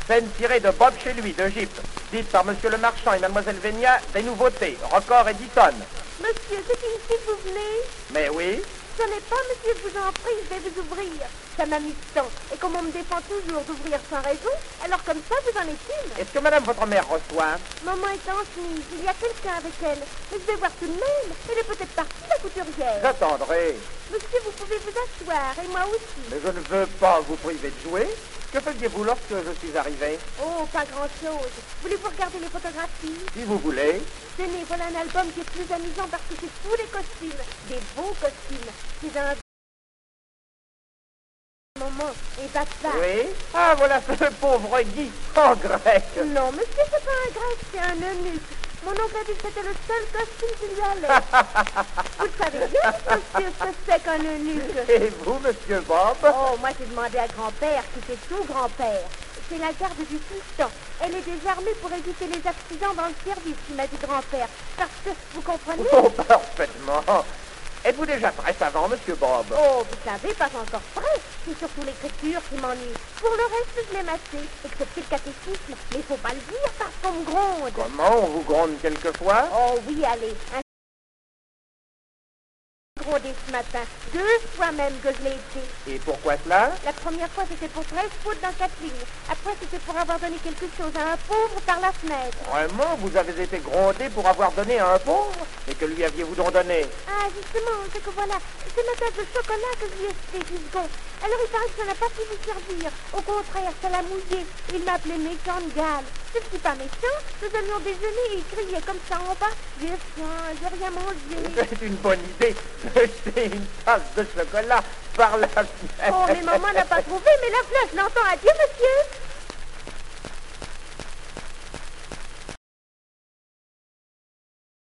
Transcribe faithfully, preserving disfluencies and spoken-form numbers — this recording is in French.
Peine tirée de Bob chez lui, d'Égypte. Dite par monsieur le marchand et mademoiselle Vénia, des nouveautés. Record Edison. Monsieur, c'est ici que vous venez? Mais oui. Ce n'est pas, monsieur, je vous en prie, je vais vous ouvrir. Ça m'amuse tant. Et comme on me défend toujours d'ouvrir sans raison, alors comme ça, vous en êtes une. Est-ce que madame votre mère reçoit? Maman est en chemise, il y a quelqu'un avec elle. Mais je vais voir tout de même. Elle est peut-être partie, la couturière. J'attendrai. Monsieur, vous pouvez vous asseoir, et moi aussi. Mais je ne veux pas vous priver de jouer. Que faisiez-vous lorsque je suis arrivé? Oh, pas grand-chose. Voulez-vous regarder les photographies? Si vous voulez. Tenez, voilà un album qui est plus amusant parce que c'est tous les costumes. Des beaux costumes. C'est un... Moment, et basta. Oui? Ah, voilà ce pauvre Guy en grec. Non, monsieur, c'est pas un grec, c'est un eunuque. Mon oncle a dit que c'était le seul costume qui lui allait. Vous le savez bien, monsieur, ce que c'est qu'un eunuque. Et vous, monsieur Bob? Oh, moi, j'ai demandé à grand-père, qui fait tout grand-père. C'est la garde du sultan. Elle est désarmée pour éviter les accidents dans le service, il m'a dit grand-père. Parce que, vous comprenez? Oh, parfaitement. Êtes-vous déjà très savant, monsieur Bob? Oh, vous savez, pas encore prêt. C'est surtout l'écriture qui m'ennuie. Pour le reste, je l'aime assez, excepté le catéchisme. Mais il faut pas le dire parce qu'on me gronde. Comment? On vous gronde quelquefois? Oh oui, allez. Un... grondé ce matin. Deux fois même que je l'ai été. Et pourquoi cela? La première fois, c'était pour treize fautes dans quatre lignes. Après, c'était pour avoir donné quelque chose à un pauvre par la fenêtre. Vraiment? Vous avez été grondé pour avoir donné à un pauvre? Et que lui aviez-vous donc donné? Ah, justement, c'est que voilà, c'est ma tasse de chocolat que je lui ai fait, dix secondes. Alors il paraît que ça n'a pas pu vous servir. Au contraire, ça l'a mouillé. Il m'appelait méchante gale. Je ne suis pas méchant. Nous allions déjeuner et il criait comme ça en bas. J'ai faim, j'ai rien mangé. C'est une bonne idée de jeter une tasse de chocolat par la fenêtre. Oh, mais maman n'a pas trouvé, mais la flèche l'entend. Adieu, monsieur.